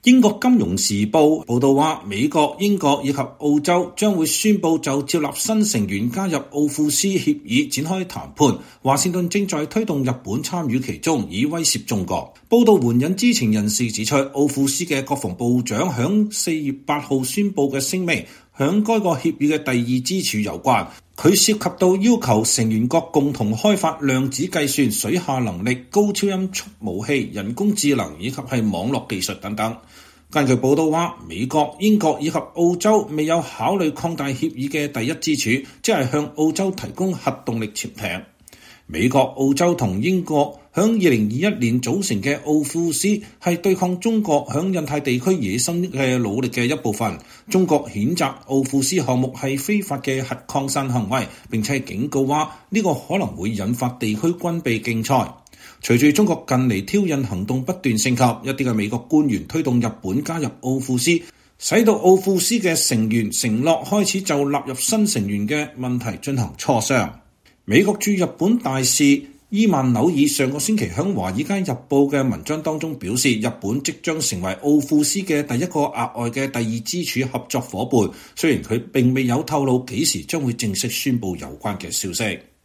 英國金融時報報道話，美國、英國以及澳洲將會宣布就接納新成員加入奧庫斯協議展開談判。華盛頓正在推動日本參與其中，以威懾中國。報道援引知情人士指出，奧庫斯嘅國防部長響4月8號宣布嘅聲明，響該個協議嘅第二支柱有關。佢涉及到要求成員國共同開發量子計算、水下能力、高超音速武器、人工智能以及係網絡技術等等。根據報道話，美國、英國以及澳洲未有考慮擴大協議嘅第一支柱，即係向澳洲提供核動力潛艇。美國、澳洲同英國響2021年組成嘅奧庫斯係對抗中國響印太地區野心嘅努力嘅一部分。中國譴責奧庫斯項目係非法嘅核擴散行為，並且警告話呢個可能會引發地區軍備競賽。隨住中國近嚟挑釁行動不斷升級，一啲嘅美國官員推動日本加入奧庫斯，使到奧庫斯嘅成員承諾開始就納入新成員嘅問題進行磋商。美國駐日本大使伊曼紐爾上個星期喺《華爾街日報》嘅文章當中表示，日本即將成為奧庫斯嘅第一個額外嘅第二支柱合作夥伴，雖然佢並未有透露幾時將會正式宣布有關嘅消息。